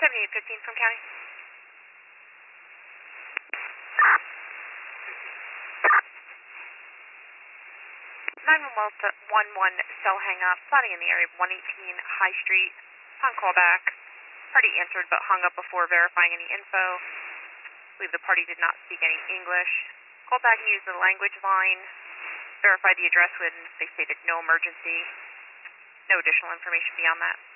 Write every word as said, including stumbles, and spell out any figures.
seventy-eight fifteen from county. nine one one cell hang up, spotting in the area of one eighteen High Street. On callback, party answered but hung up before verifying any info. I believe the party did not speak any English. Called back and used the language line. Verified the address when they stated no emergency. No additional information beyond that.